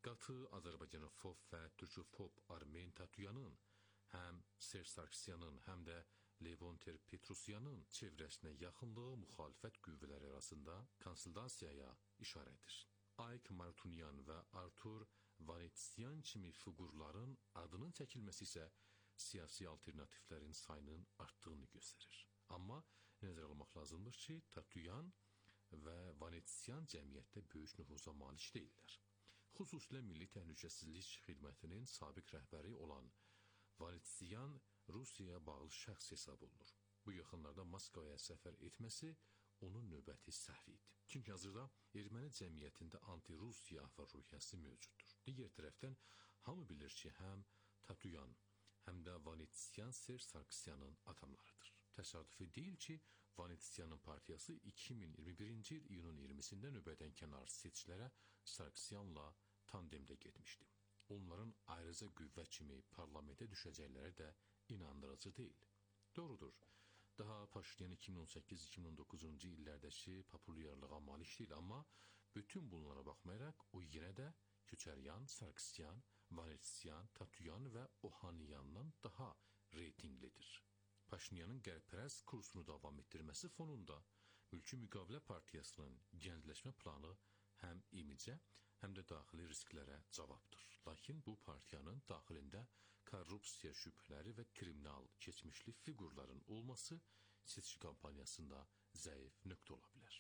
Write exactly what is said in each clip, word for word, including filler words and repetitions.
Qatı Azərbaycanofob və Türkofob Armen Tatuyanın, həm Serj Sarkisyanın, həm də Levonter Petrosyanın çevrəsinə yaxınlığı müxalifət qüvvələri arasında konsolidasiyaya işarədir. Ayk Martunyan və Artur Vanetsyan kimi fiqurların adının çəkilməsi isə siyasi alternativlərin sayının artdığını göstərir. Amma nəzərə almaq lazımdır ki, Tatuyan və Vanetsyan cəmiyyətdə böyük nüfuza malik deyillər. Xüsusilə Milli Təhlükəsizlik Xidmətinin sabiq rəhbəri olan Vanetsyan Rusiyaya bağlı şəxs hesab olunur. Bu yaxınlarda Moskvaya səfər etməsi onun növbəti səhvi idi. Çünki hazırda erməni cəmiyyətində anti-Rusiya ruhiyyəsi mövcuddur. Digər tərəfdən hamı bilir ki, həm Tatuyan, həm də Vanetsyan Serj Sarkisyanın adamlarıdır. Təsadüfi deyil ki, Vanetsyanın partiyası iki min iyirmi birinci il iyunun iyirmisində növbədən kənar seçkilərə Sarkisyanla tandemdə getmişdi. Onların ayrıca qüvvə kimi parlamentə düşəcəkləri də inandırıcı deyil. Doğrudur, daha Paşinyan iki min on səkkiz iki min on doqquzuncu illərdəki populyarlığa malik deyil, amma bütün bunlara baxmayaraq o yenə də Köçəryan, Sarkisyan, Vanetsyan, Tatuyan və Ohanyandan daha reytinglidir. Paşinyanın qərb-pərəst kursunu davam etdirməsi fonunda Mülki Müqavilə Partiyasının gəncləşmə planı həm imicə, həm də daxili risklərə cavabdır. Lakin bu partiyanın daxilində korrupsiya şübhələri və kriminal keçmişli fiqurların olması seçki kampaniyasında zəif nöqtə ola bilər.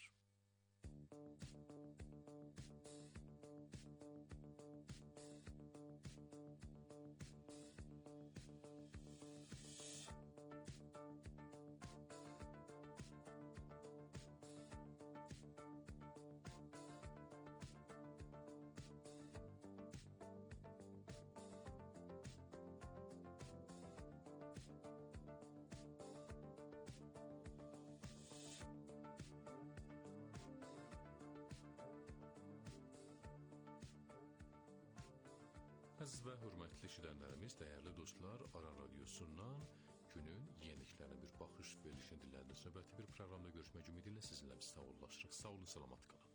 Əziz və hörmətli eşidənlərimiz, dəyərli dostlar, Aran Radiosundan günün yeniliklərinə bir baxış verilişini dinlədiniz. Növbəti bir proqramda görüşmək ümidilə sizinlə biz sağollaşırıq. Sağ olun, salamat qalın.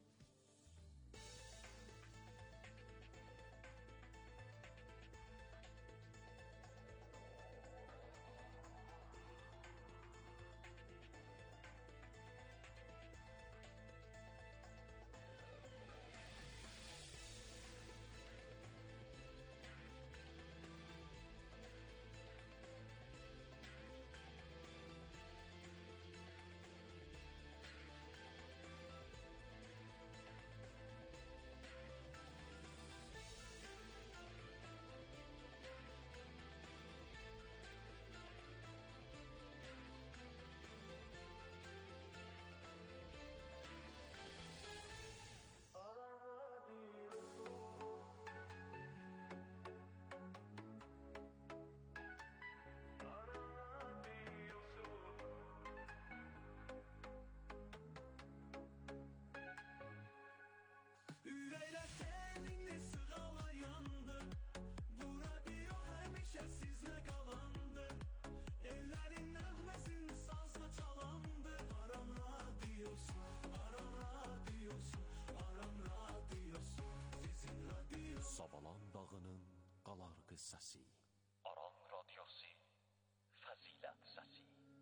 Savalan dağının qalar qıssası. Aran Radyosu Fəzilət səsi.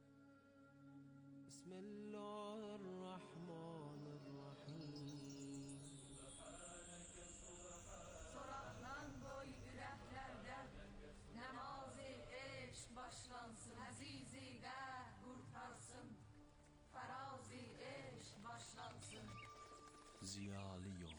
Bismillahirrahmanirrahim. Soraqdan qoy ürəklərdə Nəmazi eşq başlansın. Əzizi qəhd qurtarsın. Fərazi eşq başlansın. Ziyalı yol.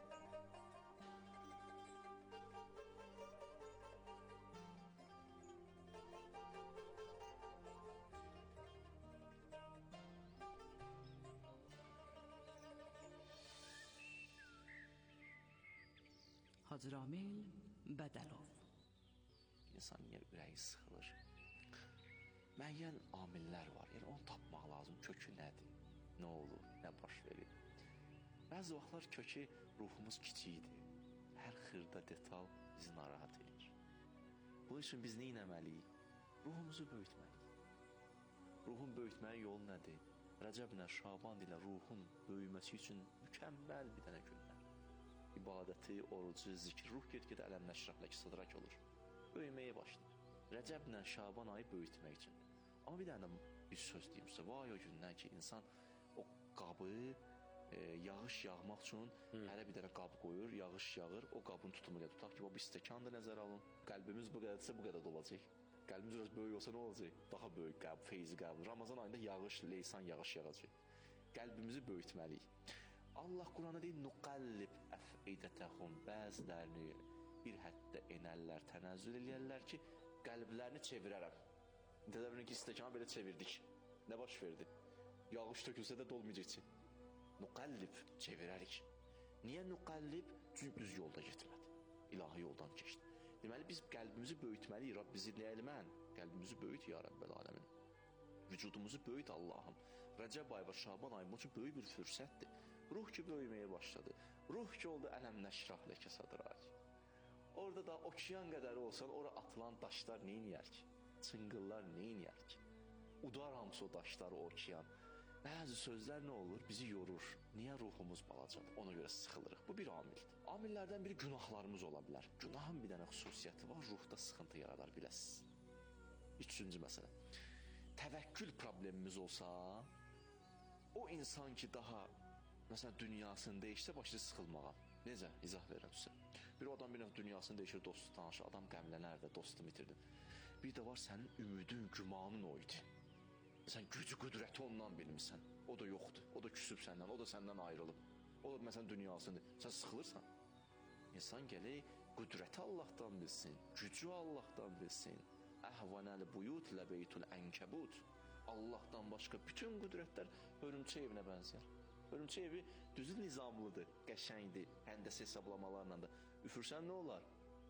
Hacı Ramil Bədəlov. İnsan niyə ürəyi sıxılır? Müəyyən amillər var, yəni onu tapmaq lazım. Kökü nədir? Nə olur? Nə baş verir? Bəzi vaxtlar kökü ruhumuz kiçikdir. Hər xırda detal bizi narahat edir. Bunun üçün biz nə etməliyik? Ruhumuzu böyütməliyik. Ruhun böyütməyin yolu nədir? Rəcəb ilə Şaban ilə ruhun böyüməsi üçün mükəmməl bir dənə günlər. ibadəti, orucu, zikri, ruh get-gedə ələm nəşrəhlək sadrak olur. Böyüməyə başlayır. Rəcəblə Şaban ayı böyütmək üçün. Amma bir dənə bir söz deyim sizə. Vay o gündən ki, insan o qabı e, yağış yağmaq üçün hərə bir dənə qab qoyur, yağış yağır, o qabın tutumu ilə tutaq ki, o bir stəkan da nəzərə alın. Qəlbimiz bu qədərsə bu qədər də olacaq. Qəlbimiz biraz böyük olsa nə olacaq? Daha böyük qəb, feyzi qəb. Ramazan ayında yağış, leysan yağış yağacaq. Qəlbimizi böyütməliyik. Allah Quranda deyir, nuqallib əfidətəhum, bəzilərini bir həddə enərlər, tənəzzül eləyərlər ki, qəlblərini çevirərəm. Təzəvvürün ki, stəkanı belə çevirdik. Nə baş verdi? Yağış tökülsə də dolmayacaq ki. Nuqallib, çevirərik. Niyə nuqallib? Çünki düz yolda getmədi. İlahi yoldan keçdi. Deməli, biz qəlbimizi böyütməliyik. Rab bizi nə elmən? Qəlbimizi böyüt, ya Rəbbəl aləmin. Vücudumuzu böyüt Allahım. Rəcəb ayı və Şaban ayı üçün böyük bir fürsətdir. Ruh ki, böyüməyə başladı. Ruh ki, oldu ələm nəşrah ləkə sadrak. Orada da okean qədəri olsan, ora atılan daşlar neyniyər ki? Çıngıllar neyniyər ki? Udar hamısı o daşlar, o okean. Bəzi sözlər nə olur? Bizi yorur. Niyə ruhumuz balacadır? Ona görə sıxılırıq. Bu bir amildir. Amillərdən biri günahlarımız ola bilər. Günahın bir dənə xüsusiyyəti var, ruhda sıxıntı yaradar, biləsiniz. Üçüncü məsələ. Təvəkkül problemimiz olsa, o insan ki, daha məsələn, dünyasını dəyişsə, başlayır sıxılmağa. Necə? İzah verirəm sizə. Bir adam bir dünyasını dəyişir, dostu tanışır, adam qəmlənər də, dostunu itirdin. Bir də var sənin ümidin, gümanın o idi. Sən gücü, qüdrəti ondan bilmirsən. O da yoxdur, o da küsüb səndən, o da səndən ayrılıb. O da məsələn dünyasını, sən sıxılırsan. İnsan gələk, qüdrəti Allahdan bilsin, gücü Allahdan bilsin. Əhvanəl buyut ləbeytul ənkəbut. Allahdan başqa bütün qüdrətlər hörümçək evinə bənzər. Hörümçək evi düzü nizamlıdır, qəşəngdir, həndəsə hesablamalarla da. Üfürsən nə olar?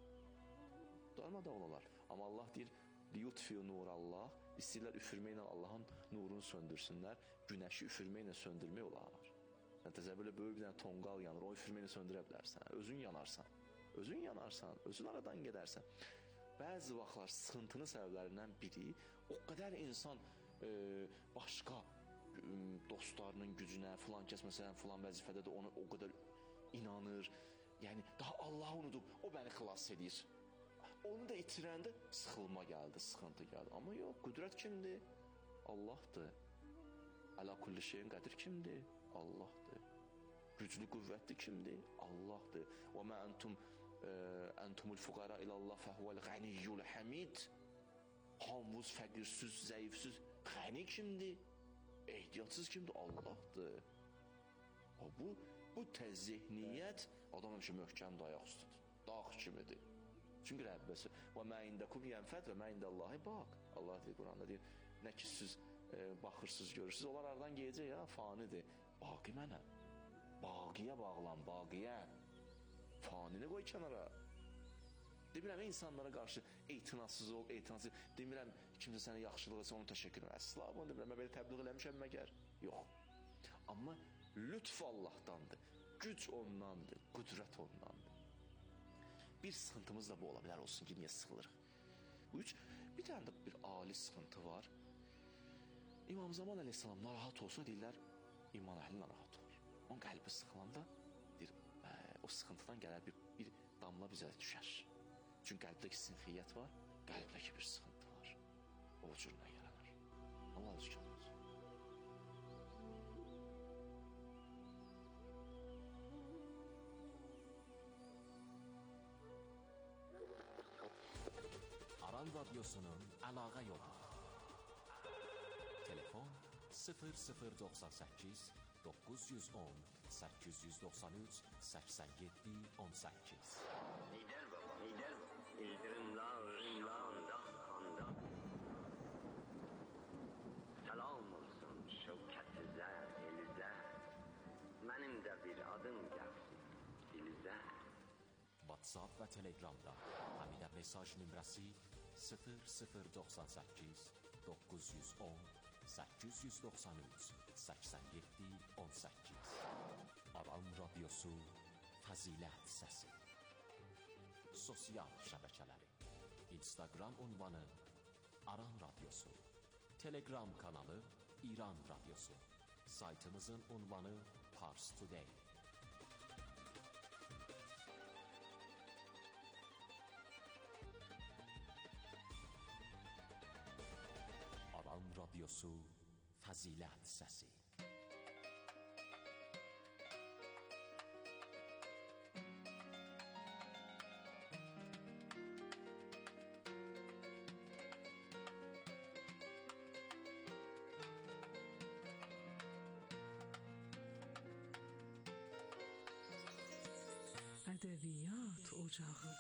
Darmadağın olar. Amma Allah deyir, liyutfiyu nur Allah, istəyirlər üfürməklə Allahın nurunu söndürsünlər, günəşi üfürməklə söndürmək olar. Sən təzəvvürlə böyük bir dənə tonqal yanır, o üfürməklə söndürə bilərsən, özün yanarsan, özün yanarsan, özün aradan gedərsən. Bəzi vaxtlar sıxıntının səbəblərindən biri, o qədər insan e, başqa e, dostlarının gücünə, filan kəs məsələn, filan vəzifədə də ona o qədər inanır, yəni daha Allahı unudub, o bəni xilas edir. Onu da itirəndə sıxılma gəldi, sıxıntı gəldi. Amma yox, qüdrət kimdir? Allahdır. Əla kulli şeyin qədir kimdir? Allahdır. Güclü qüvvətli kimdir? Allahdır. Və mə əntum əntumul fuqara ilallah fəhvəl qəniyyul həmid. Hamvuz, fəqirsiz, zəifsiz. Qəni kimdir? Ehtiyatsız kimdir? Allahdır. Bu, bu təzihniyyət adam həmişə möhkəm dayaq üstüdür. Dağ kimidir. Çünki Rəbbəsi və mə indəkum yənfəd və mə indəllahi baq. Allah deyir Quranda deyir, nə ki siz e, baxırsınız, görürsünüz, onlar aradan geyəcək ya, fanidir. Baqi mənəm. Baqiyə bağlan, baqiyə. Fanini qoy kənara. Demirəm, insanlara qarşı etinasız ol, etinasız. Demirəm, kimsə sənə yaxşılıq etsə, onu təşəkkür edirəm. Əsla bunu demirəm, mən belə təbliğ eləmişəm məgər. Yox. Amma lütf Allahdandır, güc ondandır, qüdrət ondandır. Bir sıxıntımız da bu ola bilər, olsun ki, niyə sıxılırıq? Bu üç, bir dənə də bir ali sıxıntı var. İmam Zaman əleyhissalam narahat olsa deyirlər, iman əhli narahat olur. Onun qəlbi sıxılanda deyir, o sıxıntıdan gələr bir, bir damla bizə düşər. Çünki qəlbdəki sinxiyyət var, qəlbdəki bir sıxıntı var. O cürünə yaranır. Allah özü olsun. Aran Radyosu'nun əlaqə yolu. Telefon sıfır sıfır doxsan səkkiz doqquz yüz on səkkiz yüz doxsan üç səksən yeddi on səkkiz. Lider baba, lider. İldirimla, ürünla, dağ-kanda. Selam olsun şevkətizə, elizə. Mənim də bir adım gəlsin dilizə. WhatsApp və Telegramda həmidə mesaj nömrəsi sıfır sıfır doxsan səkkiz doqquz yüz on səkkiz yüz doxsan üç səksən yeddi on səkkiz. Aran Radyosu Fəzilət Səsi. Sosial şəbəkələri. Instagram ünvanı Aran Radyosu. Telegram kanalı İran Radyosu. Saytımızın ünvanı Pars Today. Radiosu Fəzilət Səsi. ادبیات اجاقı.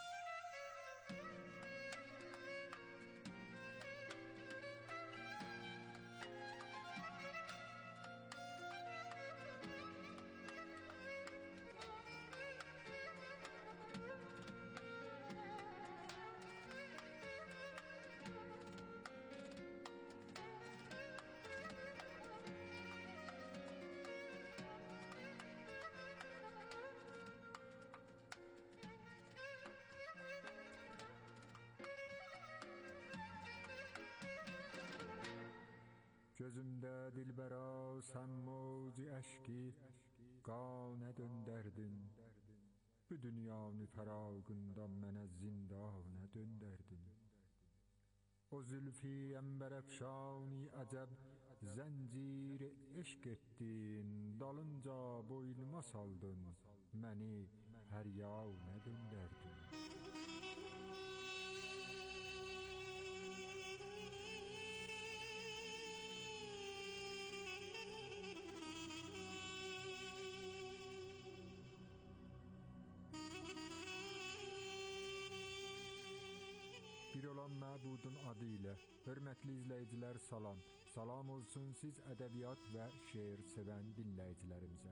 Gözümde dilbera sen mavci eşki qana dönderdin. Bu dünyanın feragından mənə zindana dönderdin. O zülfi emberefşani acab zencir eşk ettin. Dalınca boynuma saldın, məni her yana dönderdin. Bir olan məbudun adı ilə hörmətli izləyicilər salam. Salam olsun siz ədəbiyyat və şeir sevən dinləyicilərimizə.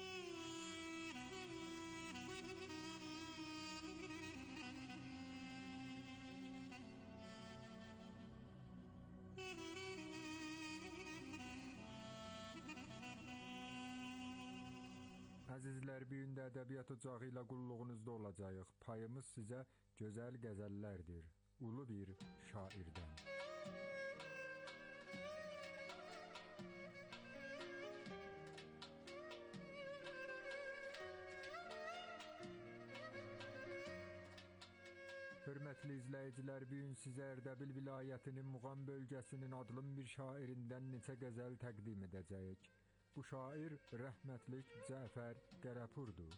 Əzizlər, bir gün də ədəbiyyat ocağı ilə qulluğunuzda olacağıq. Payımız sizə gözəl qəzəllərdir. Ulu bir şairdən. Hörmətli izləyicilər, bu gün sizə Ərdəbil vilayətinin Muğan bölgəsinin adlı bir şairindən neçə qəzəl təqdim edəcəyik. Bu şair rəhmətlik Cəfər Qərəpurdur.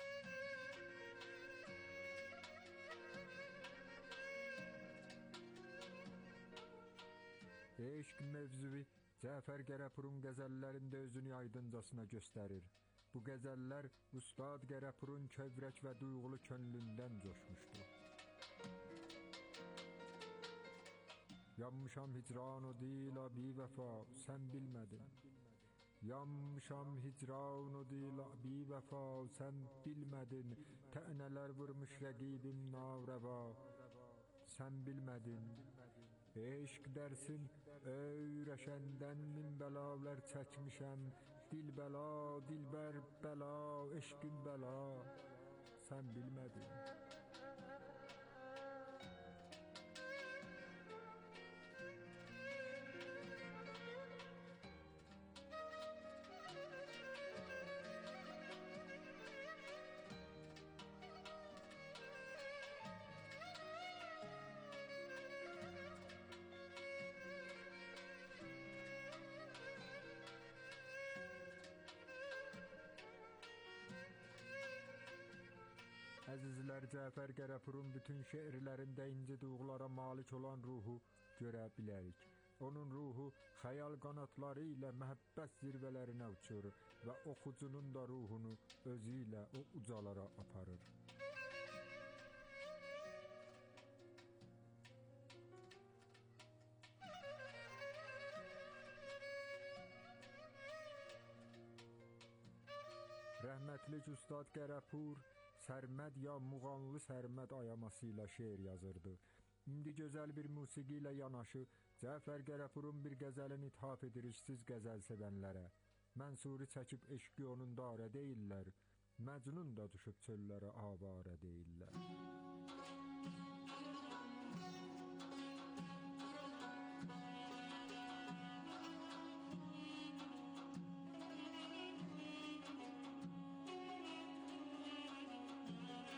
Eşq mövzuvi Cəfər Qərəpurun qəzəllərində özünü aydıncasına göstərir. Bu qəzəllər Ustad Qərəpurun kövrək və duyğulu könlündən coşmuşdu. Yanmışam hicran o dila bi vəfa, sən bilmədin. Yanmışam hicran o dila bi vəfa, sən bilmədin. Tənələr vurmuş rəqibim narəva, sən bilmədin. Eşq dərsin öyrəşəndən min bəlalar çəkmişəm. Dil bəla, dilbər bəla, eşqin bəla, sən bilmədin. Əzizlər, Cəfər Qərəpurun bütün şeirlərində inci duyğulara malik olan ruhu görə bilərik. Onun ruhu xəyal qanatları ilə məhəbbət zirvələrinə uçur və oxucunun da ruhunu özü ilə o ucalara aparır. Rəhmətlik Ustad Qərəpur Sərməd ya Muğanlı Sərməd ayaması ilə şeir yazırdı. İndi gözəl bir musiqi ilə yanaşı Cəfər Qərəpurun bir qəzəlini ithaf edirik siz qəzəl sevənlərə. Mənsuri çəkib eşqi onun darə deyirlər, Məcnun da düşüb çöllərə avarə deyirlər.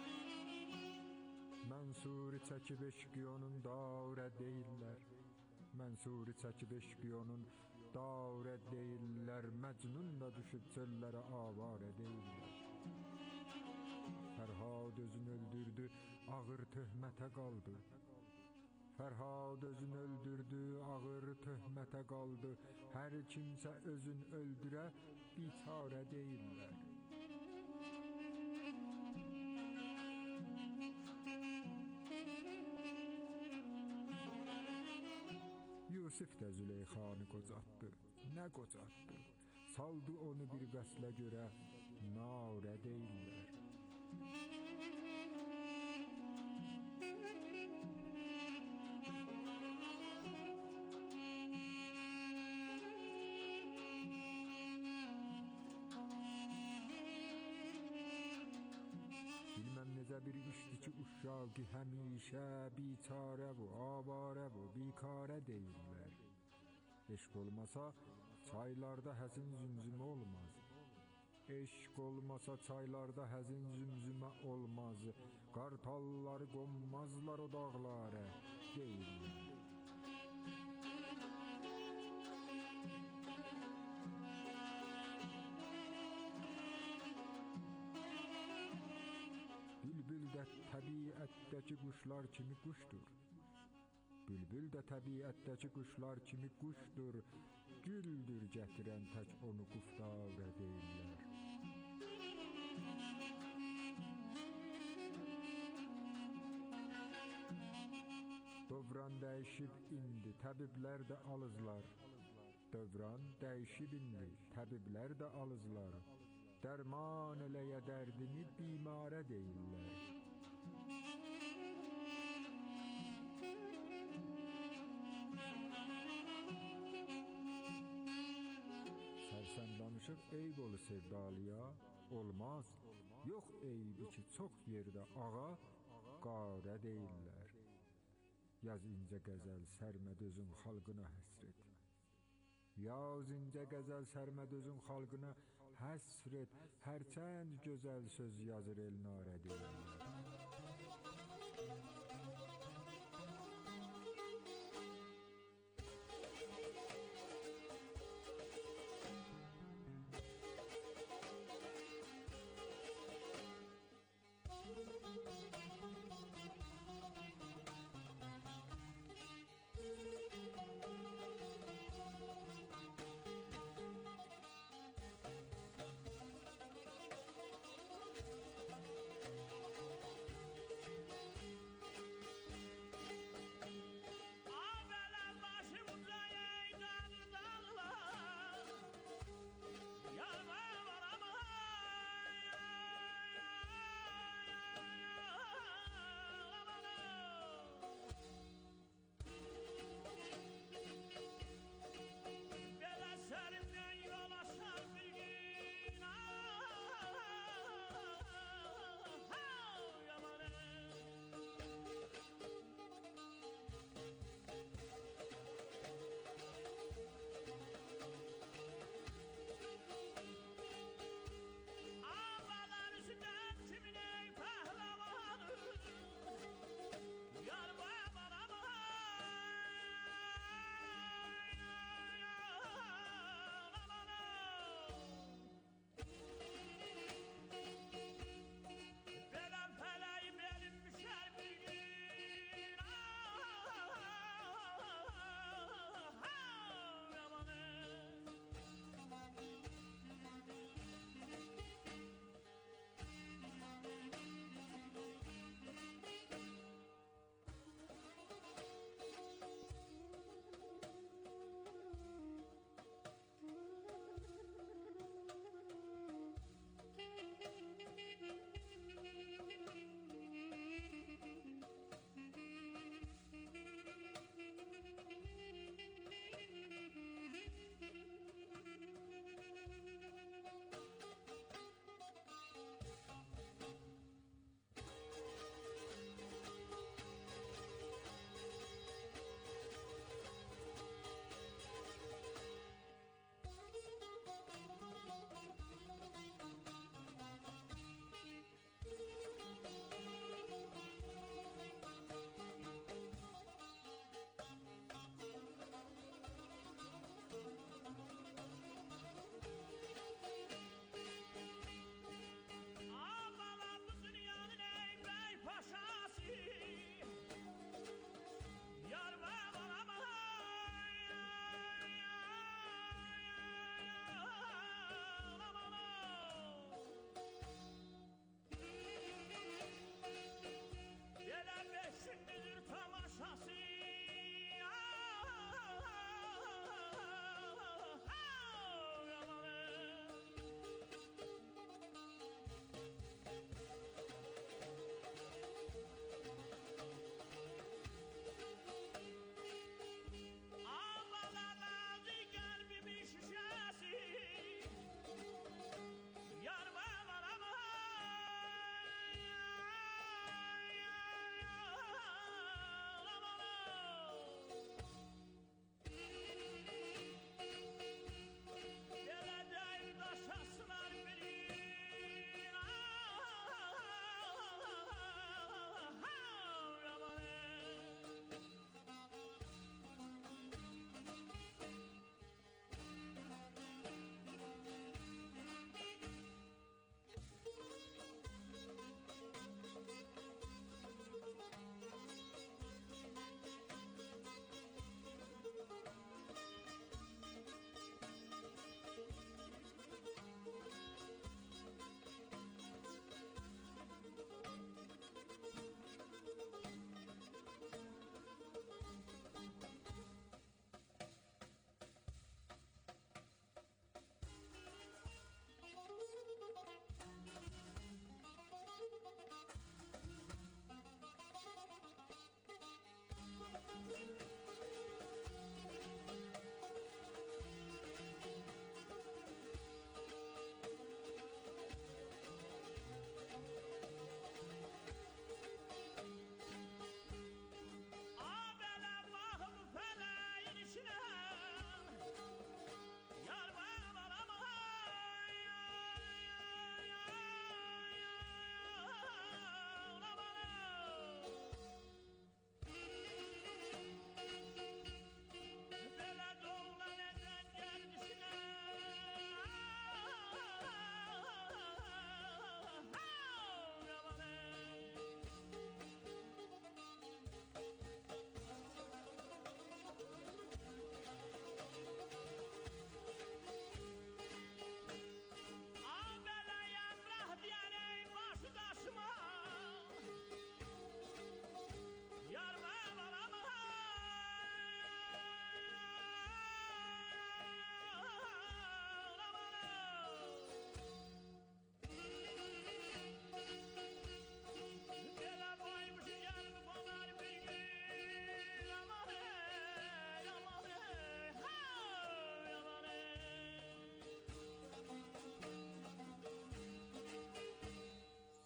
Mənsuri çəkib eşqi onun darə deyirlər, Mənsuri çəkib eşqi onun darə deyirlər, Məcnun da düşüb çöllərə avarə deyirlər. Fərhad özünü öldürdü, ağır töhmətə qaldı. Fərhad özünü öldürdü, ağır töhmətə qaldı. Hər kimsə özün öldürə, biçarə deyirlər. Yusif də Züleyxanı qocatdı, nə qocatdı, saldı onu bir vəslə görə, narə deyirlər. Bilməm necə bir işdi ki, uşağı həmişə biçarə bu, avarə bu, bikarə deyirlər. Eşq olmasa çaylarda həzin zümzümə olmaz. Eşq olmasa çaylarda həzin zümzümə olmaz. Qartalları qonmazlar o dağlara deyirlər. Bülbül də təbiətdəki quşlar kimi quşdur. Bülbül də təbiətdəki quşlar kimi quşdur. Güldür gətirən tək onu quftarə deyirlər. Dövran dəyişib indi, təbiblər də alızlar. Dövran dəyişib indi, təbiblər də alızlar. Dərman eləyə dərdini bimarə deyirlər. Sərsəm danışır eyb olu sevdalıya, olmaz. Yox eybi ki, çox yerdə ağa, qarə deyirlər. Yaz incə qəzəl sərməd özün xalqına həsret. Yaz incə qəzəl sərməd özün xalqına həsret. Hərçənd gözəl söz yazır elnarə deyirlər.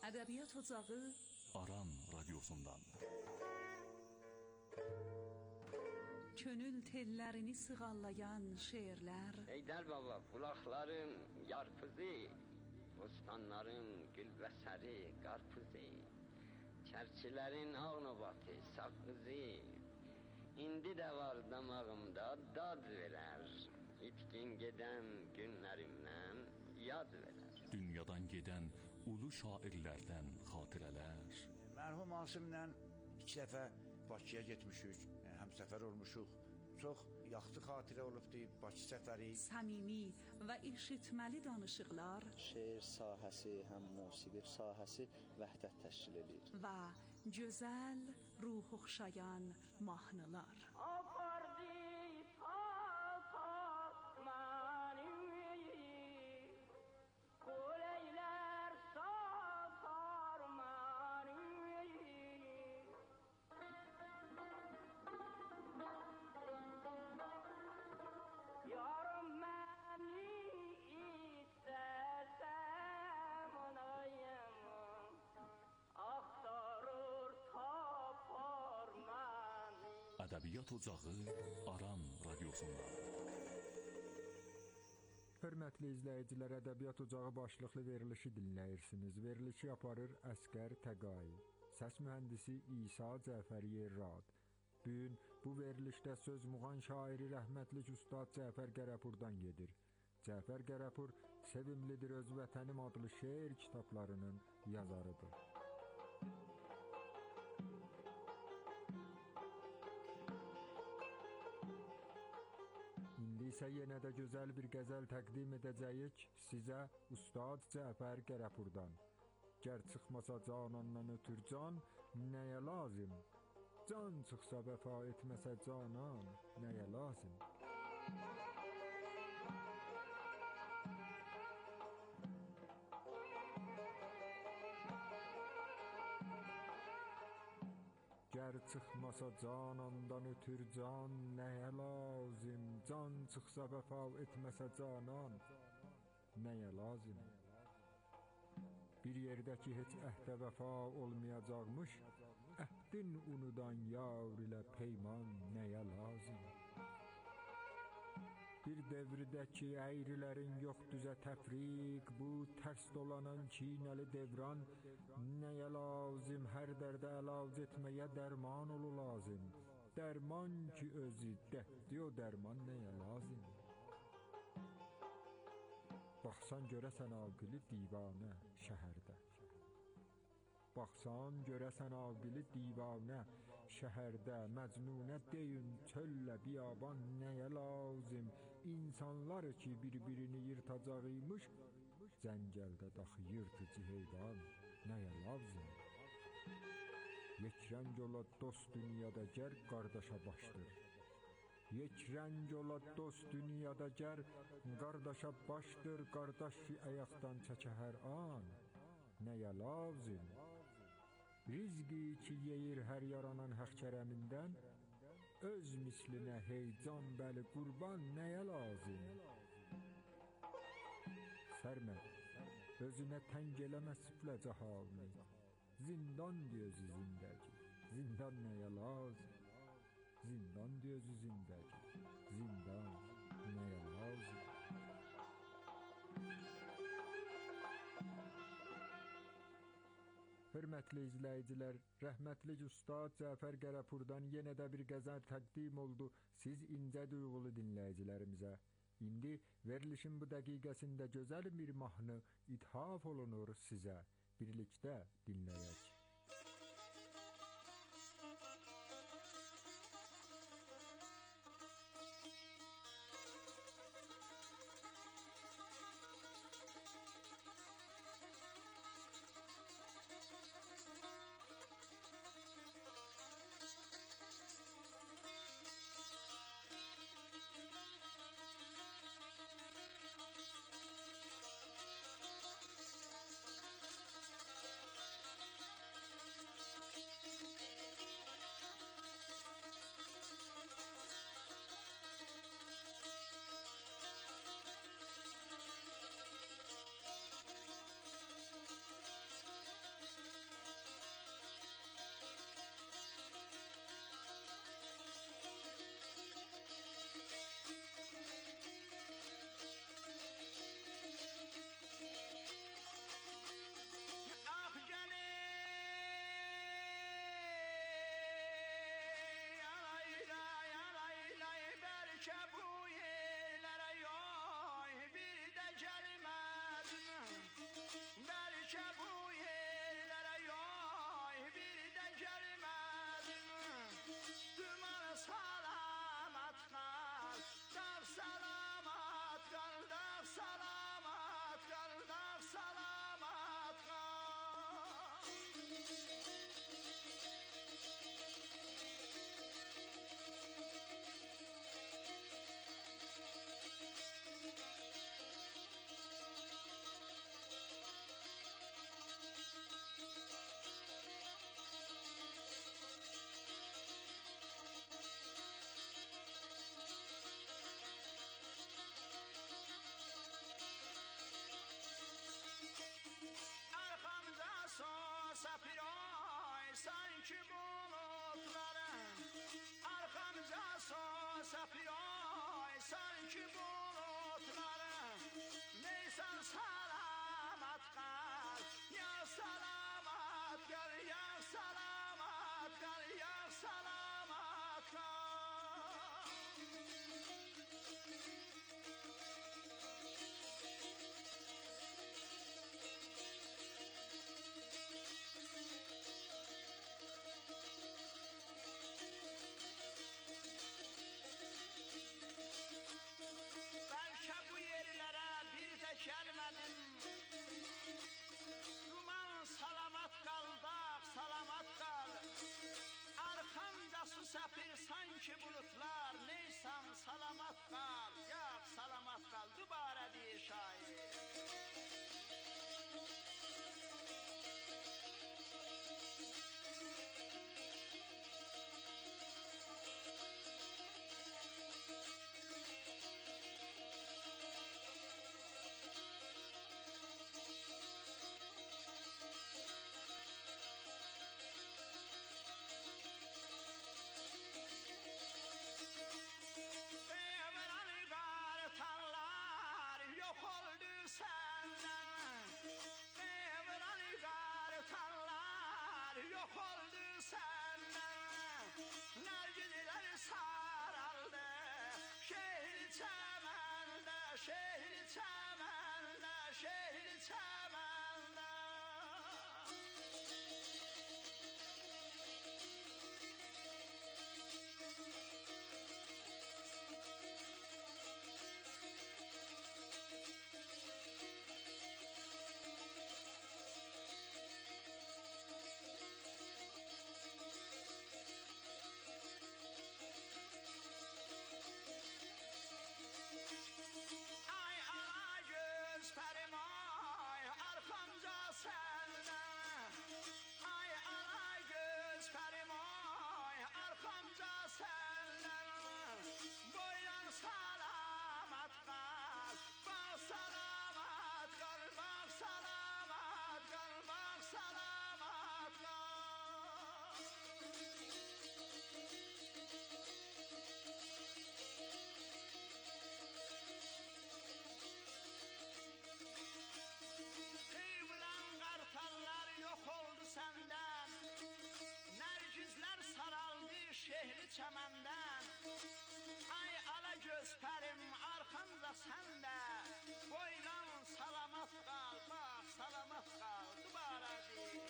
Ədəbiyyat Ocağı Aran radyosundan. Könül tellərini sığallayan şeirlər. Heydər baba, bulaqların yarpızı, bostanların gül və səri qarpızı, çərçilərin ağnobatı sakızı, indi də var damağımda dad verər, itkin gedən günlərimdən yad verər. Dünyadan gedən ulu şairlərdən xatirələr. Mərhum Asimlə iki dəfə Bakıya getmişik, həmsəfər olmuşuq. Çox yaxşı xatirə olubdu Bakı səfəri. Səmimi və eşitməli danışıqlar. Şeir sahəsi, həm musiqi sahəsi vəhdət təşkil edir. Və gözəl, ruh oxşayan mahnılar. Ədəbiyyat Ocağı Aran radyosundan. Hörmətli izləyicilər, Ədəbiyyat Ocağı başlıqlı verilişi dinləyirsiniz. Verilişi aparır Əsgər Təqay. Səs mühəndisi İsa Cəfəriyev Rad. Bugün bu verilişdə söz muğan şairi rəhmətlik Ustad Cəfər Qərəpurdan gedir. Cəfər Qərəpur Sevimlidir Öz Vətənim adlı şeir kitablarının yazarıdır. İndi isə yenə də gözəl bir qəzəl təqdim edəcəyik sizə Ustad Cəfər Qərəpurdan. Gər çıxmasa canandan ötür can, nəyə lazım? Can çıxsa vəfa etməsə canan, nəyə lazım? Gər çıxmasa canandan ötür can, nəyə lazım? Can çıxsa vəfa etməsə canan, nəyə lazım? Bir yerdə ki heç əhdə vəfa olmayacaqmış, əhdin unudan yar ilə peyman nəyə lazım? Bir devirdə ki əyrilərin yox düzə təfriq, bu tərs dolanan çiynəli devran nəyə lazım? Hər dərdə əlac etməyə dərman olu lazım. Dərman ki özü dəhddi, o dərman nəyə lazım? Baxsan görəsən aqili divanə şəhərdə. Baxsan görəsən aqili divanə şəhərdə. Məcnunə deyin çöllə biyaban nəyə lazım? İnsanlar ki bir-birini yırtacaq imiş, cəngəldə daxı yırtıcı heyvan nəyə lazım? Yekrəng ola dost dünyada gər qardaşa başdır. Yekrəng ola dost dünyada gər qardaşa başdır. Qardaş ki əyaqdan çəkə hər an nəyə lazım? Rizqi ki yeyir hər yaranan həq kərəmindən, öz mislinə heycan bəli qurban nəyə lazım? Sərməd, özünə təng eləmə süfləcə halını, zindan diyozu zindəgi, zindan nəyə lazım? Zindan diyozu zindəgi, zindan nəyə lazım? Hörmətli izləyicilər, rəhmətlik Ustad Cəfər Qərəpurdan yenə də bir qəzəl təqdim oldu siz incə duyğulu dinləyicilərimizə. İndi verilişin bu dəqiqəsində gözəl bir mahnı ithaf olunur sizə. Birlikdə dinləyək. ki bulutların arkamca sapıyor, sanki bulutların neysen salamat kal, ya salamat kal, ya salamat kal, ya salamat kal. Belki bu yerlere bir de gelmedim, duman salamat kal, dağ salamat kal. Arkamda su sepir sanki bulutlar, neysem salamat kal, ya salamat kal. Dubara diye şair. Devran kartallar yok oldu senden, devran kartallar yok oldu senden. Nergidiler saraldı şehir çemende, şehir çemende, şehir çemende. Ay ana göz pərim ay, arxamca səndən. Ay ana göz pərim ay, arxamca səndən. Boylan salamat qal, bax salamat qal, bax salamat qal, bax salamat qal. Kıyılan kartallar yok oldu senden, nergizler saraldı şehri çemenden. Ay ala göz pərim arkamda sende, boylan salamat kal, bak salamat kal. Dubara değil.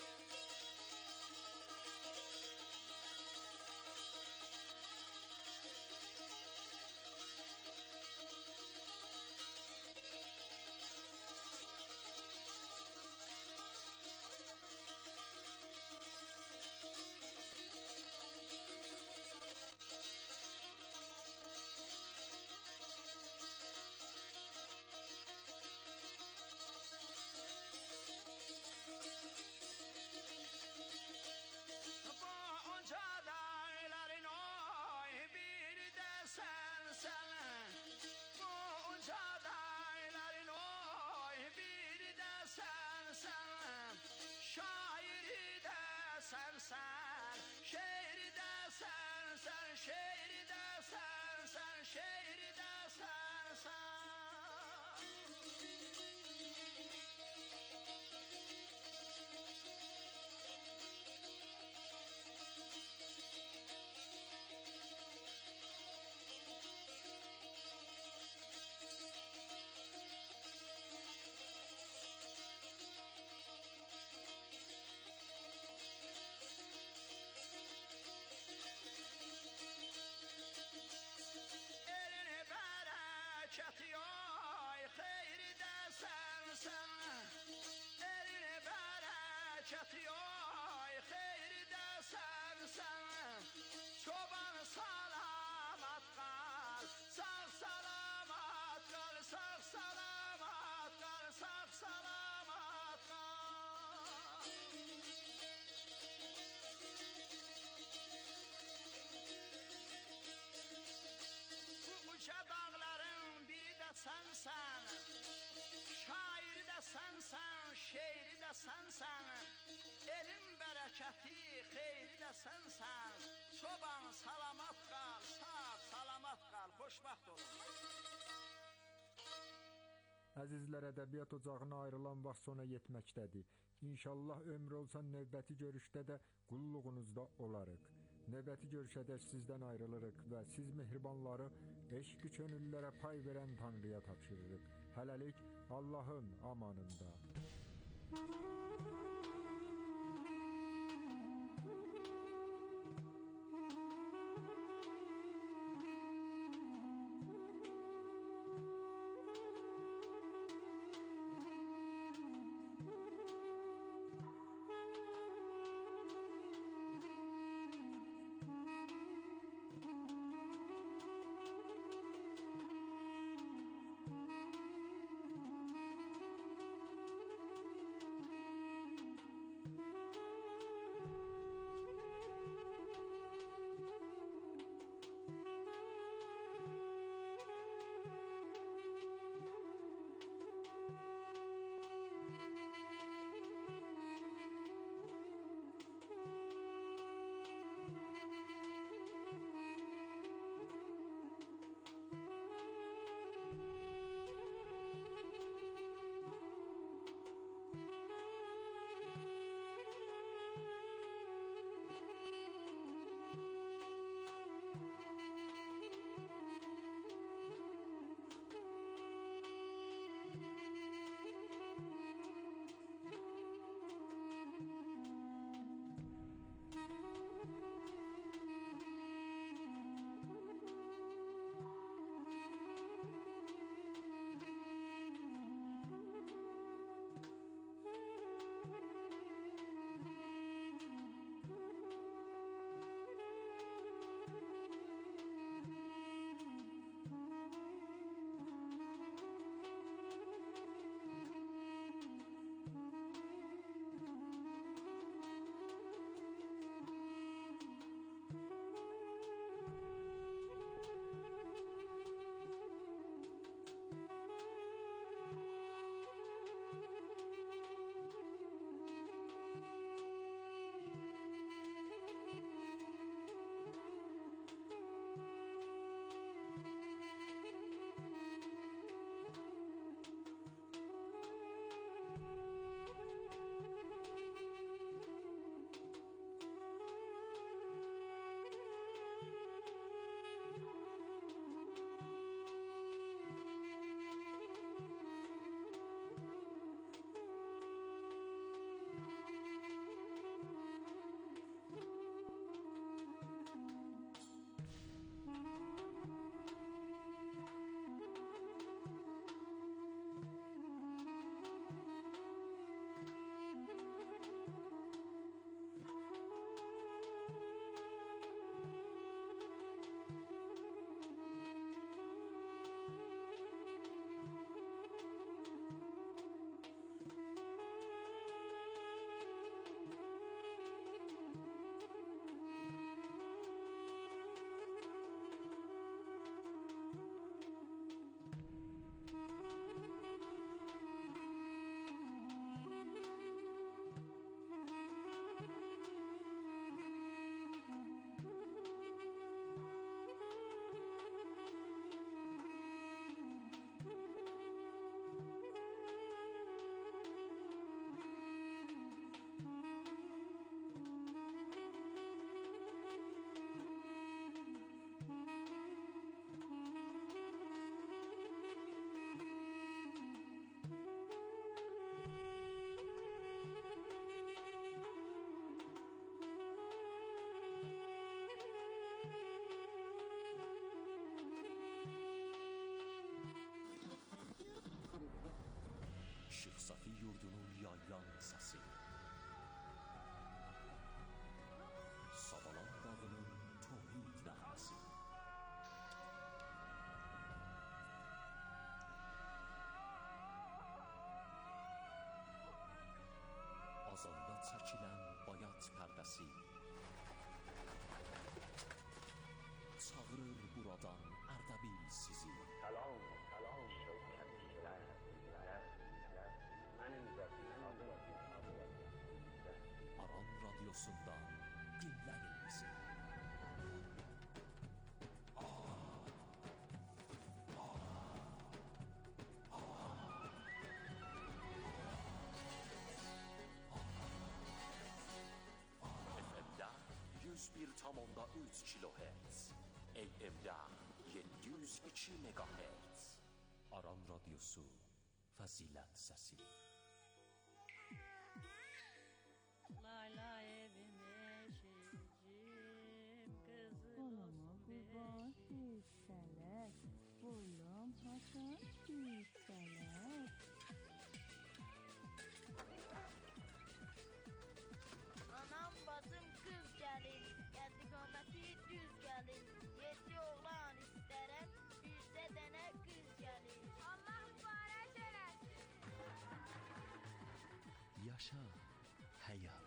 Bu onca dağların oy biri de sensen. Bu onca dağların oy biri de sensen. Şairi de sensen, şeiri de sensen, şeiri de sensen, şeiri de sensen. Elini bereketi oy, xeyri de sensen. neysən, salamat qal, sağ, salamat qal, xoşbəxt olun. Əzizlər, ədəbiyyat ocağına ayrılan vaxt sona yetməkdədir. İnşallah ömrü olsa növbəti görüşdə də qulluğunuzda olarıq. Növbəti görüşədək sizdən ayrılırıq və siz mehribanları eşq-i könüllərə pay verən Tanrıya tapşırırıq. Hələlik Allahın amanında. Safi yurdunun yaylan səsi, Savalan dağının tohid nəğməsi, azanda çəkilən bayat pərdəsi, çağırır buradan Ərdəbil sizi. Salam, salam şövkətliklər, mənim zəfim adım Aran radyosundan dinləyin bizi. yüz bir tam onda üç kilohertz, A M-də yeddi yüz iki megahertz. Aran Radyosu, Fəzilət Səsi. Layla evim eşicim, kızılama kurban hisseler, oğlum Hasan hisseler. Anam bacım kız gelin, geldi qaməti düz gelin. Yedi oğlan istərəm, yüzdə dənə qız gelin. Allah mübarək eləsin. Yaşa, həyat.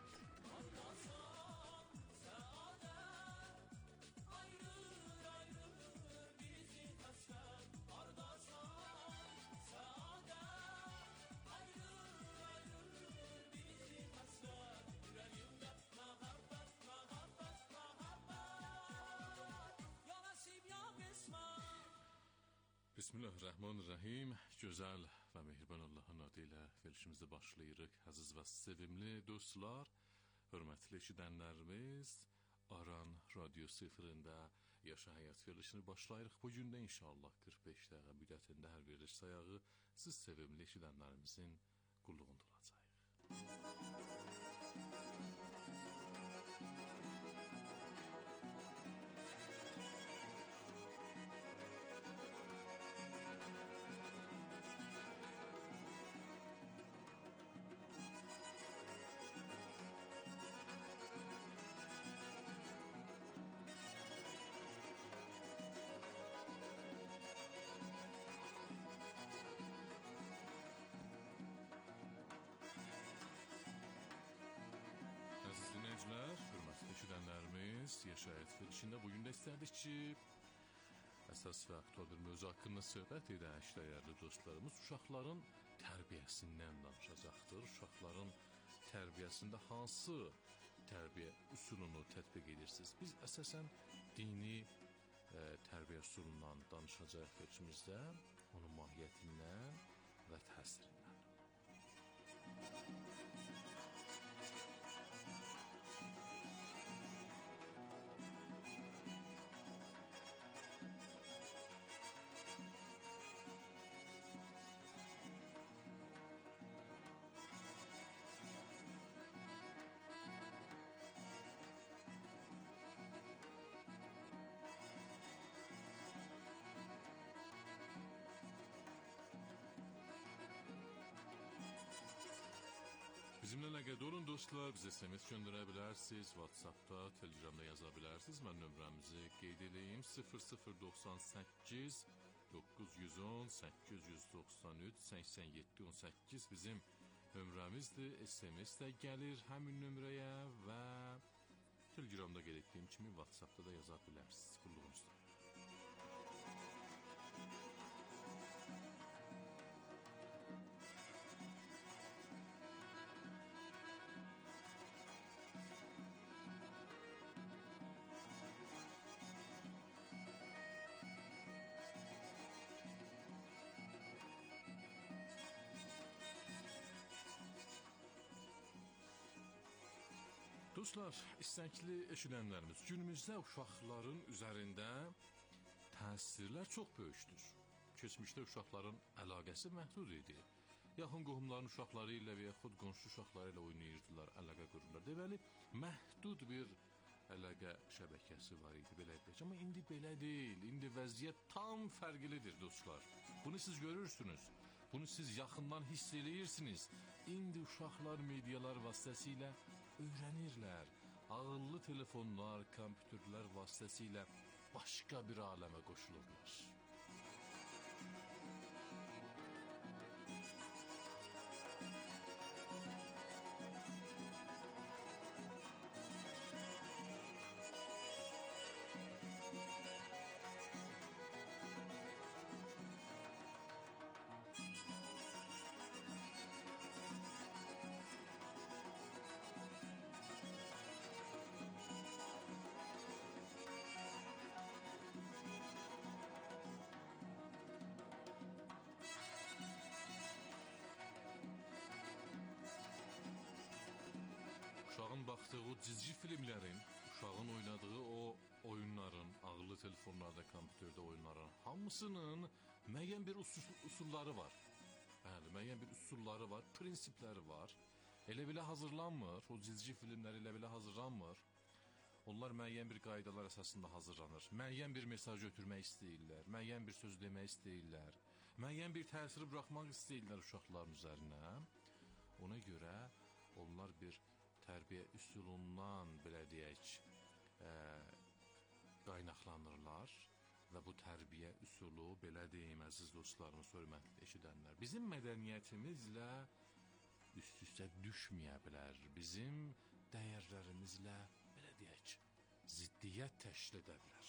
Bismillahirrahmanirrahim. Gözəl və mehriban Allahın adı ilə verilişimizdə başlayırıq. Əziz və sevimli dostlar, hörmətli eşidənlərimiz, Aran Radyosu efirində Yaşa Həyat verilişini başlayırıq. Bu gün də inşallah qırx beş dəqiqə müddətində hər veriliş sayağı siz sevimli eşidənlərimizin qulluğunda olacaq. Hörmətli eşidənlərimiz, Yaşa Həyat verilişində bugün də istərdik ki, əsas və aktual bir mövzu haqqında söhbət edək, dəyərli dostlarımız. Uşaqların tərbiyəsindən danışacaqdır. Uşaqların tərbiyəsində hansı tərbiyə üsulunu tətbiq edirsiniz? Biz əsasən dini e, tərbiyə üsulundan danışacaq verilişimizdə, onun mahiyyətindən və təsirindən. Bizimlə əlaqədə olun dostlar, bizə S M S göndərə bilərsiniz, WhatsAppda, Telegramda yaza bilərsiniz. Mən nömrəmizi qeyd edeyim: sıfır sıfır doxsan səkkiz doqquz yüz on səkkiz yüz doxsan üç səksən yeddi on səkkiz bizim nömrəmizdir. S M S də gəlir həmin nömrəyə və Telegramda qeyd etdiyim kimi WhatsAppda da yaza bilərsiniz. Qulluğunuzda. Dostlar, istəkli eşidənlərimiz, günümüzdə uşaqların üzərində təsirlər çox böyükdür. Keçmişdə uşaqların əlaqəsi məhdud idi. Yaxın qohumların uşaqları ilə və yaxud qonşu uşaqları ilə oynayırdılar, əlaqə qururlar. Deməli, məhdud bir əlaqə şəbəkəsi var idi, belə deyək. Amma indi belə deyil, indi vəziyyət tam fərqlidir dostlar. Bunu siz görürsünüz, bunu siz yaxından hiss edirsiniz. İndi uşaqlar medialar vasitəsilə öyrənirlər. Ağıllı telefonlar, kompüterlər vasitəsilə başqa bir aləmə qoşulurlar. Uşağın baxdığı o cizgi filmlərin, uşağın oynadığı telefonlarda, kompüterdə oyunların hamısının müəyyən bir usul, usulları var. Bəli, müəyyən bir usulları var, prinsipləri var. Elə belə hazırlanmır, o cizgi filmlər elə belə hazırlanmır. Onlar müəyyən bir qaydalar əsasında hazırlanır. Müəyyən bir mesaj ötürmək istəyirlər, müəyyən bir söz demək istəyirlər, müəyyən bir təsir buraxmaq istəyirlər uşaqların üzərinə. Ona görə onlar bir tərbiyə üsulundan, belə deyək, ə, qaynaqlanırlar və bu tərbiyə üsulu, belə deyim, əziz dostlarımız, hörmətli eşidənlər, bizim mədəniyyətimizlə üst-üstə düşməyə bilər, bizim dəyərlərimizlə, belə deyək, ziddiyyət təşkil edə bilər.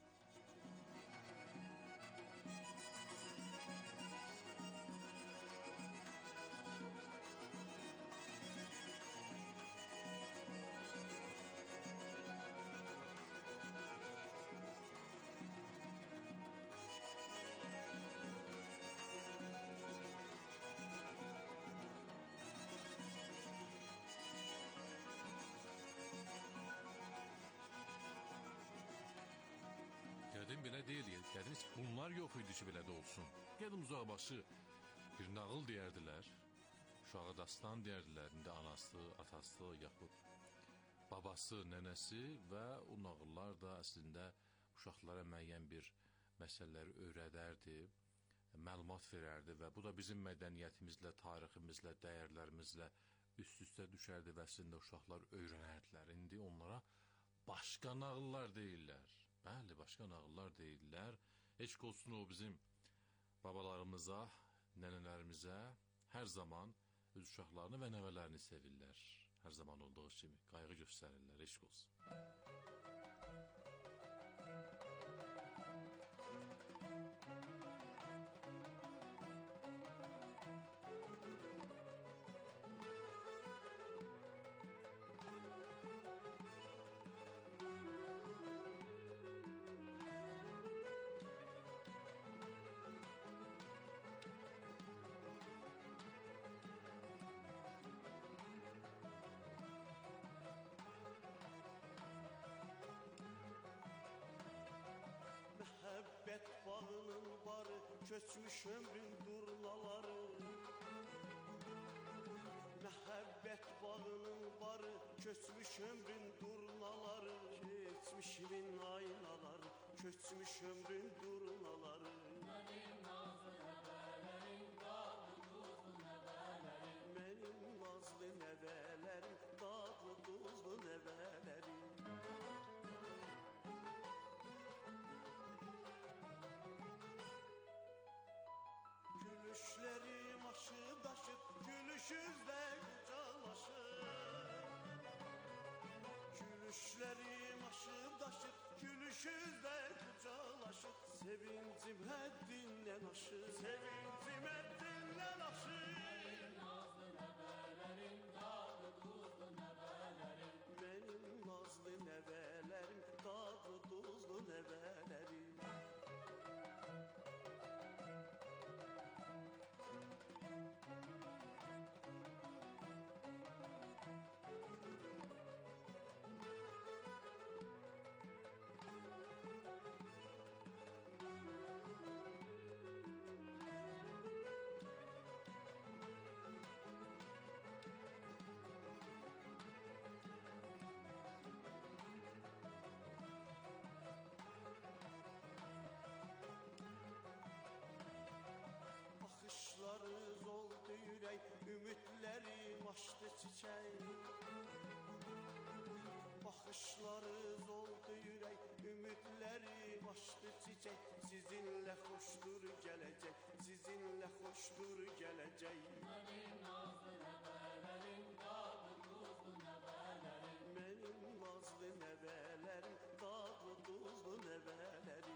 Qədim belə deyil, qədim bunlar yox idi ki, belə də olsun. Qədim uzaqbaşı bir nağıl deyərdilər, uşağa dastan deyərdilər, indi anası, atası, yaxud babası, nənəsi və o nağıllar da əslində uşaqlara müəyyən bir məsələləri öyrədərdi, məlumat verərdi və bu da bizim mədəniyyətimizlə, tariximizlə, dəyərlərimizlə üst-üstə düşərdi və əslində uşaqlar öyrənərdilər. İndi onlara başqa nağıllar deyirlər. Bəli, başqa nağıllar deyirlər. Heç olsun o bizim babalarımıza, nənələrimizə hər zaman öz uşaqlarını və nəvələrini sevirlər. Hər zaman olduğu kimi qayğı göstərirlər, heç olsun. Məhəbbət bağının barı, köçmüş ömrün durnaları. Məhəbbət bağının barı, köçmüş ömrün durnaları. Keçmişimin aynaları, köçmüş ömrün durnaları. Mənim nazlı nəvələrim, dadlı duzlu nəvələrim. Mənim nazlı nəvələrim, dadlı duzlu nəvələrim. Gülüşlerim aşıp daşıp, gülüşüzle kucaklaşır. Gülüşlerim aşıp daşıp, gülüşüzle kucaklaşır. Sevincim həddindən aşır, sevincim həddindən aşır. Mənim nazlı nəvələrim, dadlı duzlu nəvələrim. Mənim nazlı nəvələrim, dadlı duzlu nəvələrim. Baxışlarınız oldu yürək, ümidlərim açdı çiçək. Baxışlarınız oldu yürək, ümidlərim açdı çiçək. Sizinlə xoşdur gələcək, sizinlə xoşdur gələcək. Mənim nazlı nəvələrim, dadlı duzlu nəvələrim. Mənim nazlı nəvələrim, dadlı duzlu nəvələrim.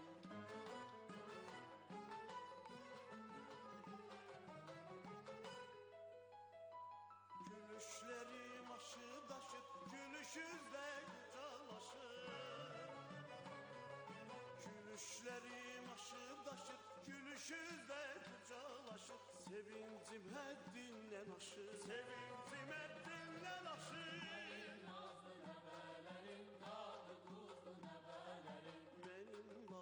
Gülüşlerim aşıp daşıp, gülüşüzle kucaklaşır. Gülüşlerim aşıp daşıp, gülüşüzle kucaklaşır. Sevincim həddindən aşır, sevincim həddindən aşır. Mənim nazlı nəvələrim, dadlı duzlu nəvələrim. Mənim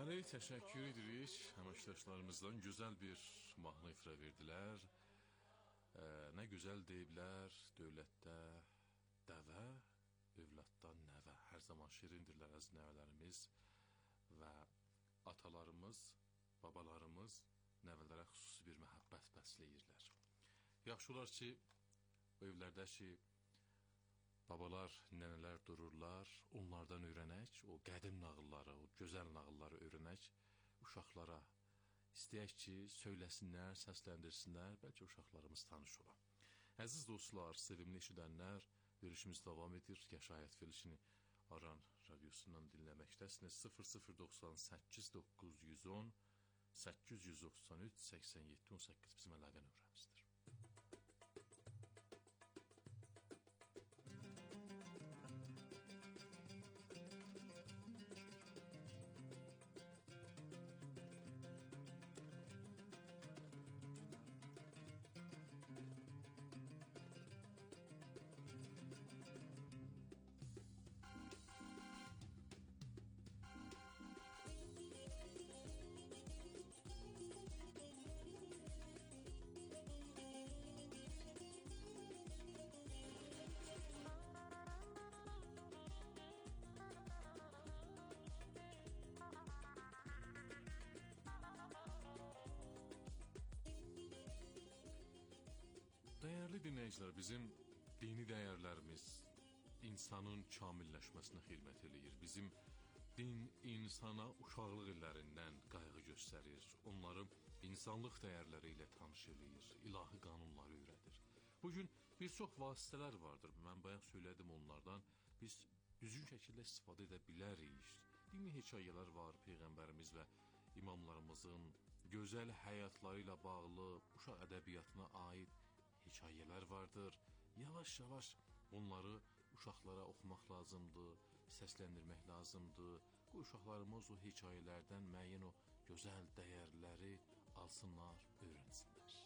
Bəli, təşəkkür edirik. Əməkdaşlarımızdan gözəl bir mahnı ifra verdilər. Ee, nə gözəl deyiblər, dövlətdə dəvə, övladdan nəvə. Hər zaman şirindirlər əziz nəvələrimiz və atalarımız, babalarımız nəvələrə xüsusi bir məhəbbət bəsləyirlər. Yaxşı olar ki, o evlərdə ki, babalar, nənələr dururlar, onlardan öyrənək, o qədim nağılları, o gözəl nağılları öyrənək, uşaqlara istəyək ki, söyləsinlər, səsləndirsinlər, bəlkə uşaqlarımız tanış ola. Əziz dostlar, sevimli eşidənlər, görüşümüz davam edir. Yaşayət verilişini Aran radiosundan dinləməkdəsiniz. sıfır sıfır doxsan səkkiz doqquz yüz on səkkiz yüz doxsan üç səksən yeddi on səkkiz bizim əlaqə nömrəmizdir. Dəyərli dinləyicilər, bizim dini dəyərlərimiz insanın kamilləşməsinə xidmət eləyir. Bizim din insana uşaqlıq illərindən qayğı göstərir, onları insanlıq dəyərləri ilə tanış eləyir, ilahi qanunları öyrədir. Bugün bir çox vasitələr vardır, mən bayaq söylədim onlardan, biz düzgün şəkildə istifadə edə bilərik. Dini hekayələr var, Peyğəmbərimiz və imamlarımızın gözəl həyatları ilə bağlı uşaq ədəbiyyatına aid hekayələr vardır. Yavaş-yavaş onları uşaqlara oxumaq lazımdır, səsləndirmək lazımdır. Bu uşaqlarımız o hekayələrdən müəyyən o gözəl dəyərləri alsınlar, öyrənsinlər.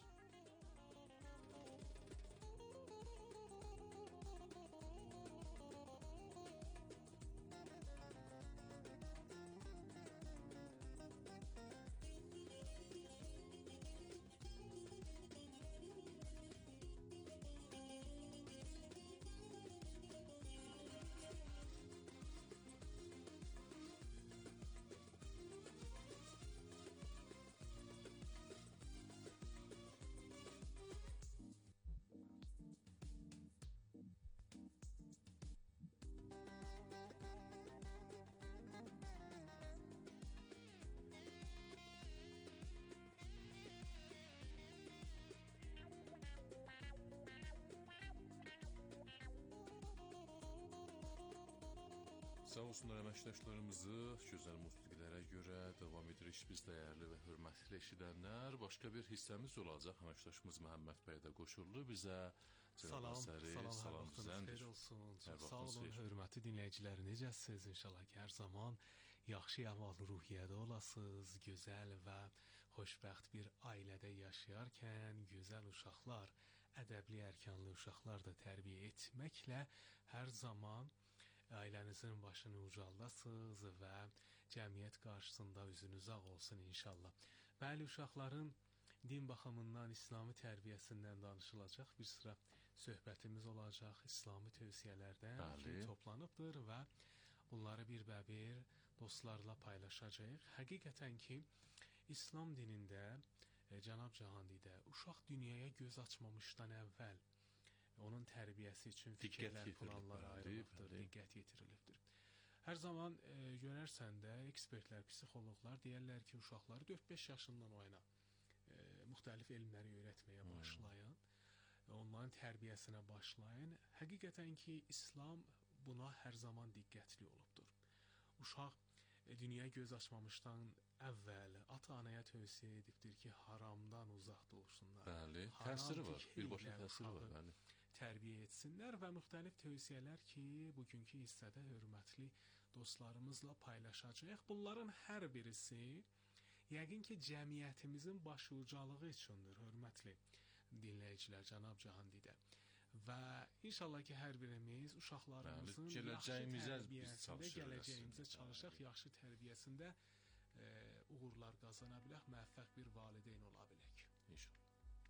Sağ olsunlar əməkdaşlarımızı gözəl musiqilərə görə davam edirik biz dəyərli və hörmətli eşidənlər. Başqa bir hissəmiz olacaq. Əməkdaşımız Məhəmməd bəy də qoşuldu bizə. Salam, salam, salam, vaxtınız xeyir olsun. Çox sağ olun, hörmətli dinləyicilər, necəsiniz? İnşallah ki, hər zaman yaxşı əhval-ruhiyyədə olasınız, gözəl və xoşbəxt bir ailədə yaşayarkən, gözəl uşaqlar, ədəbli, ərkanlı uşaqlar da tərbiyə etməklə hər zaman ailənizin başını ucaldasınız və cəmiyyət qarşısında üzünüz ağ olsun inşallah. Bəli, uşaqların din baxımından İslami tərbiyəsindən danışılacaq bir sıra söhbətimiz olacaq. İslami tövsiyələrdən ki, toplanıbdır və bunları bir-bə-bir dostlarla paylaşacağıq. Həqiqətən ki, İslam dinində, e, Cənab Cahandidə uşaq dünyaya göz açmamışdan əvvəl onun tərbiyəsi üçün fikirlər, planlar ayrılıbdır, diqqət yetirilibdir. Hər zaman e, görərsən də ekspertlər, psixoloqlar deyərlər ki, uşaqları dörd-beş yaşından o yana e, müxtəlif elmləri öyrətməyə hmm. başlayın, onların tərbiyəsinə başlayın. Həqiqətən ki, İslam buna hər zaman diqqətli olubdur. Uşaq e, dünyaya göz açmamışdan əvvəl ata-anaya tövsiyə edibdir ki, haramdan uzaq olsunlar. Bəli, təsiri var, birbaşa təsiri var, bəli. Tərbiyə etsinlər və müxtəlif tövsiyələr ki, bugünkü hissədə hörmətli dostlarımızla paylaşacağıq. Bunların hər birisi yəqin ki, cəmiyyətimizin başucalığı üçündür, hörmətli dinləyicilər, Cənab Cahandidə. Və inşallah ki, hər birimiz uşaqlarımızın yaxşı tərbiyəsində, gələcəyimizə çalışaq, yaxşı tərbiyəsində e, uğurlar qazana bilək, müvəffəq bir valideyn ola bilək. İnşallah.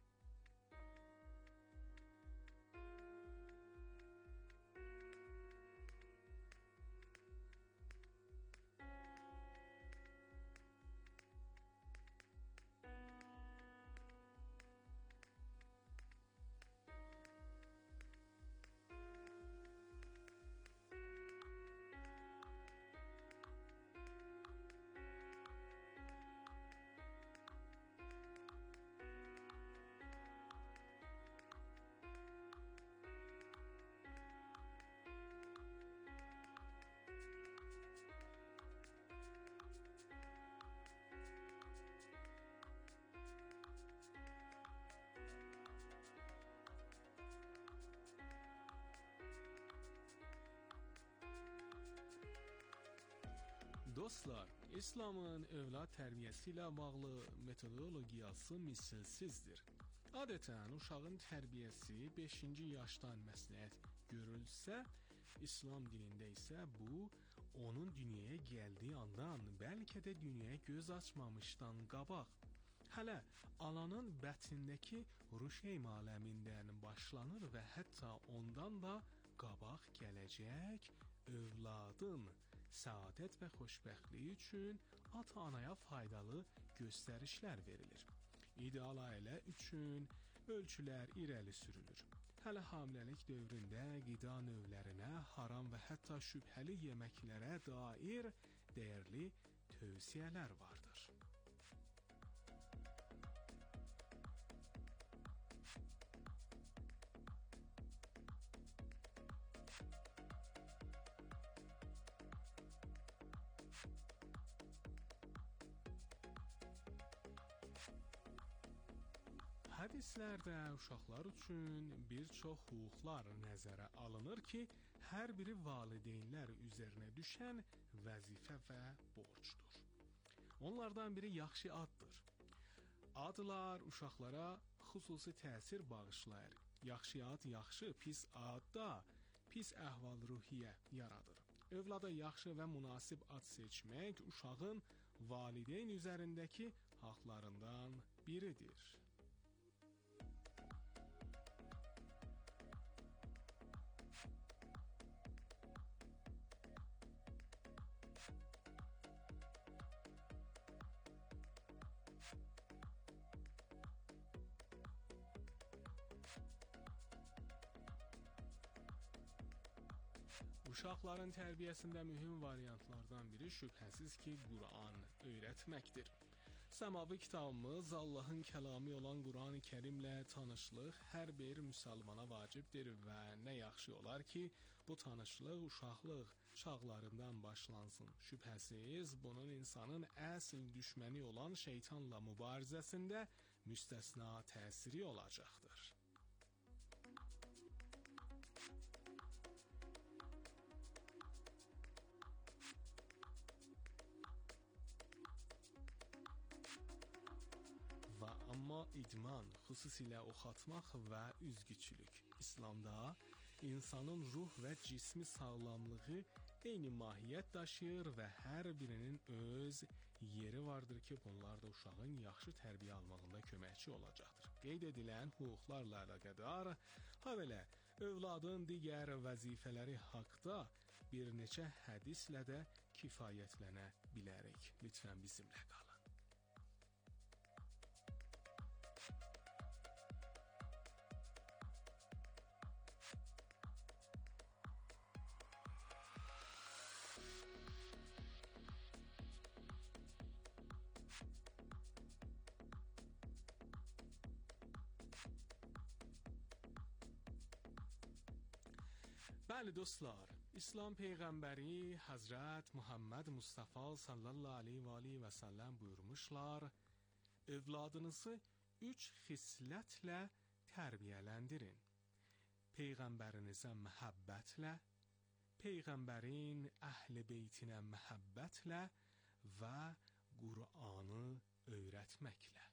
Dostlar, İslamın övlad tərbiyəsi ilə bağlı metodologiyası misilsizdir. Adətən uşağın tərbiyəsi beşinci yaşdan məsləhət görülsə, İslam dinində isə bu, onun dünyaya gəldiyi andan, bəlkə də dünyaya göz açmamışdan qabaq, hələ ananın bətnindəki ruşeym aləmindən başlanır və hətta ondan da qabaq gələcək övladın səadət və xoşbəxtliyi üçün ata-anaya faydalı göstərişlər verilir. İdeal ailə üçün ölçülər irəli sürülür. Hələ hamiləlik dövründə qida növlərinə, haram və hətta şübhəli yeməklərə dair dəyərli tövsiyələr vardır. Hədislərdə uşaqlar üçün bir çox hüquqlar nəzərə alınır ki, hər biri valideynlər üzərinə düşən vəzifə və borcdur. Onlardan biri yaxşı addır. Adlar uşaqlara xüsusi təsir bağışlayır. Yaxşı ad yaxşı, pis ad da pis əhval-ruhiyyə yaradır. Övlada yaxşı və münasib ad seçmək uşağın valideyn üzərindəki haqlarından biridir. Uşaqların tərbiyəsində mühüm variantlardan biri şübhəsiz ki, Quran öyrətməkdir. Səmavi kitabımız Allahın kəlamı olan Quran-ı Kərimlə tanışlıq hər bir müsəlmana vacibdir və nə yaxşı olar ki, bu tanışlıq uşaqlıq çağlarından başlansın. Şübhəsiz, bunun insanın əsl düşməni olan şeytanla mübarizəsində müstəsna təsiri olacaqdır. Amma idman, xüsusilə oxatmaq və üzgüçülük. İslamda insanın ruh və cismi sağlamlığı eyni mahiyyət daşıyır və hər birinin öz yeri vardır ki, bunlar da uşağın yaxşı tərbiyə almağında köməkçi olacaqdır. Qeyd edilən hüquqlarla əlaqədar, habelə övladın digər vəzifələri haqda bir neçə hədislə də kifayətlənə bilərik. Lütfən bizimlə qalın. Bəli dostlar, İslam Peyğəmbəri Həzrət Muhammed Mustafa sallallahu aleyhi və aleyhi və səlləm buyurmuşlar, övladınızı üç xislətlə tərbiyələndirin. Peyğəmbərinizə məhəbbətlə, Peyğəmbərin əhl-i beytinə məhəbbətlə və Qur'anı öyrətməklə.